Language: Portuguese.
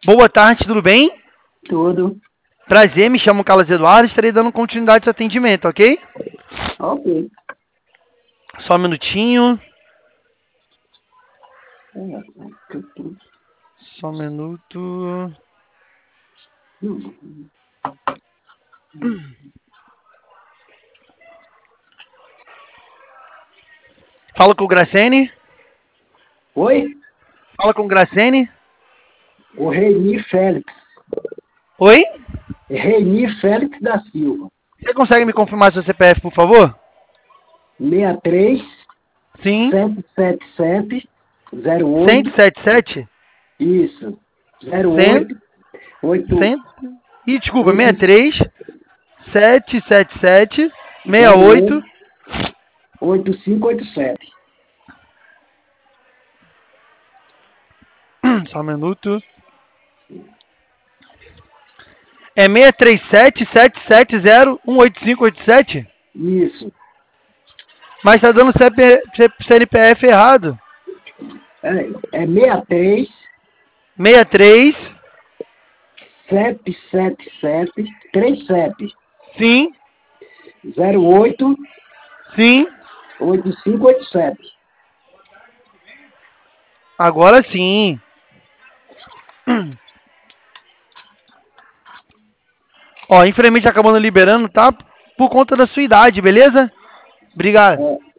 Boa tarde, tudo bem? Tudo. Prazer, me chamo Carlos Eduardo, estarei dando continuidade ao seu atendimento, ok? Ok. Só um minutinho. Só um minuto. Fala com o Gracene. Oi? Fala com o Gracene. O Reini Félix. Oi? Reini Félix da Silva. Você consegue me confirmar seu CPF, por favor? 63 Sim. 777 08. 177? Isso. 100? 08 8 100? Ih, desculpa, 8 63 777 08 68. 8587. Só um minuto. É 637-770-18587? Isso. Mas tá dando CNPF errado. É 63 63. 777 37 Sim. 08 Sim. 8587. Agora sim. Ó, infelizmente acabando liberando, tá? Por conta da sua idade, beleza? Obrigado.